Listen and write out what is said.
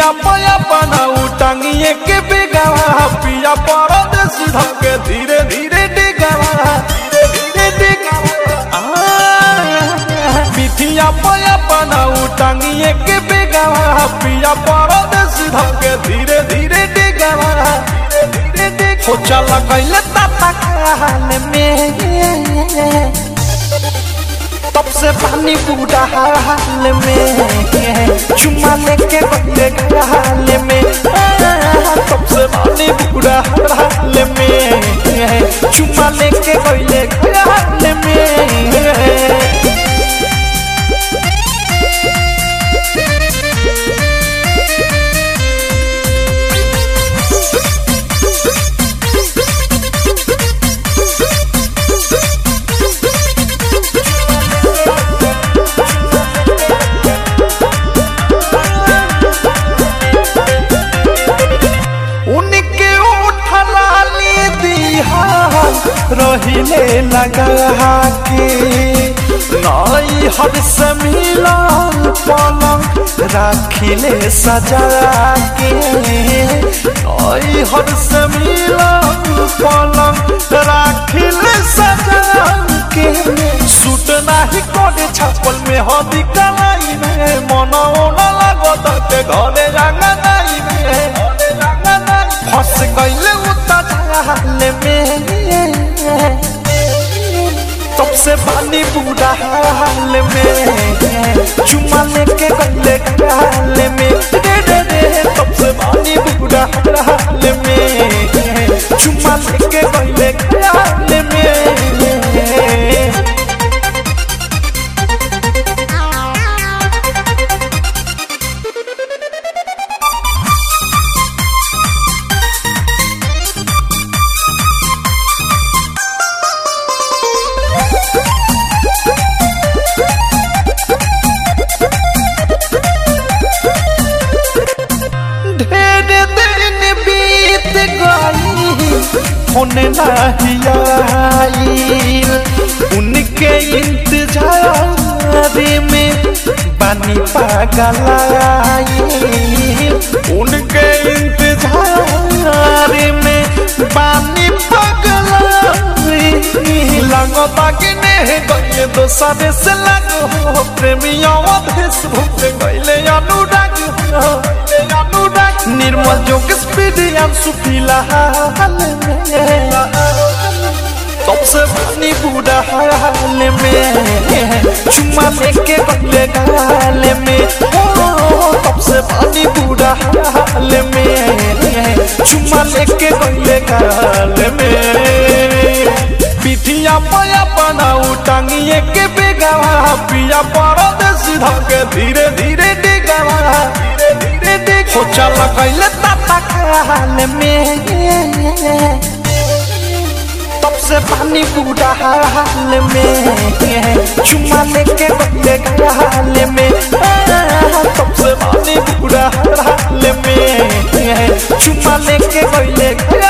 पिठिया पया बनाऊ टांगिए के बेगावा पिया परदेसी धके धीरे धीरे डिगावा धीरे डिगावा पिठिया पया बनाऊ टांगिए के बेगावा पिया परदेसी धके धीरे धीरे डिगावा धीरे धीरे हो चला गइले ताता हाल में तब से पानी बूढ़ा हाल में चुम्मा लेके बदले हाल में तब से पानी बूढ़ा हाल में चुम्मा लेके बदले हाल में रहिले लगा के नई हर से मिलन पलंग राखिले सजा के नई हर से मिलन पलंग राखिले सजा के सूट नाही कोडे छापल में हदी कलाई में मनो न लागत के घरे रंगा नहीं में फंस गइले उता हाल में तब से पानी बूढ़ा हाल में चुम्मा लेके गले हाल में दे दे दे तब से पानी बूढ़ा हाल में चुम्मा लेके गले हाल में होने नहीं आईल उनके इंतजार में बानी पागल आईल उनके इंतजार में बानी पागल लगता कि नहीं गए दोसरे से लगो प्रेमियों फेसबुक गईले अनुराग निर्मल जोग स्पीड सुफीला हाल में तब से पानी बूढ़ा हाल में चुम्मा लेके बदले गाल में तब से पानी बूढ़ा हाल में चुम्मा लेके बदले गाल में पिठिया पया बनाऊ टांगिए के बेगावा पिया परदेसी धके धीरे धीरे डिगावा धीरे धीरे हो चला गइले ताता हाल में तब से पानी बूढ़ा हाल में चुम्मा लेके बदले हाल में तब से पानी बूढ़ा हाल में चुम्मा लेके बदले